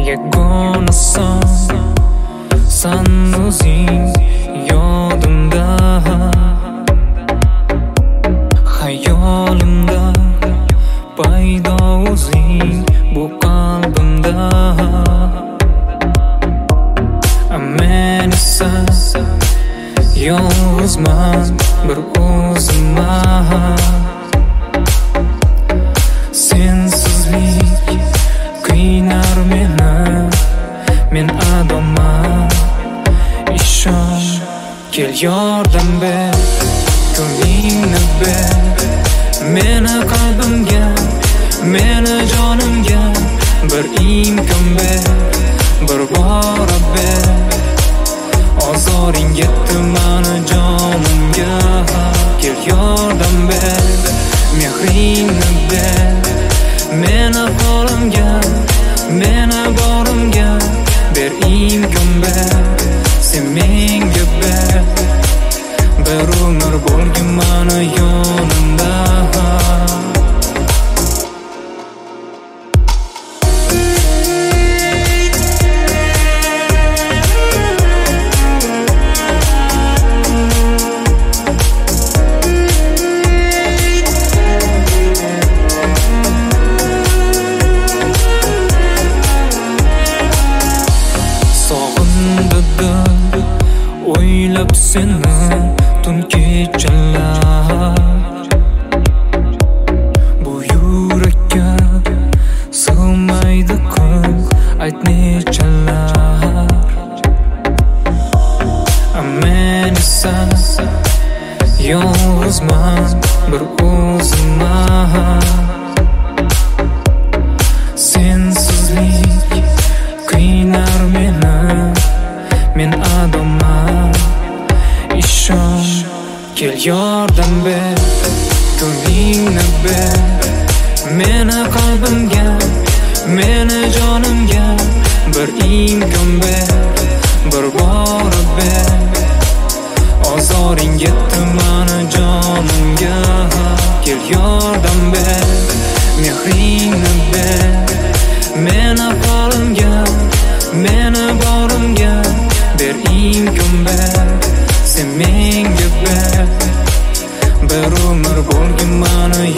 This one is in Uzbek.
Yagonasan san o'zing yodimda, hayolimda paydo o'zing bu qalbimda. Men esa yolg'izman bir o'zimman. Sensizlik qiynar meni, men adoman. Ishon, kel yordam ber, ko'nglingni ber. Meni qalbimga, meni jonimga bir imkon ber, bir bora ber. Ozoring yetdi mani jonimga, kel yordam ber, mehringni ber. Meni qo'limga, meni borimga ber imkon ber. Sen menga ber, bir umr bo'lgin mani yonimda. O'ylab seni tun kechalar, bu yurakka sig'maydi kun ayt nechalar. Men esa yolg'izman bir o'zimman. Sensizlik qiynar meni, men adoman. Ishon, kel yordam ber, ko'nglingni ber. Meni qalbimga, meni jonimga bir imkon ber, bir bora ber. Ozoring yetdi mani jonimga, kel yordam ber, mehringni ber. Meni qo'limga, meni borimga ber imkon ber. Sen menga ber, bir umr bo'lgin mani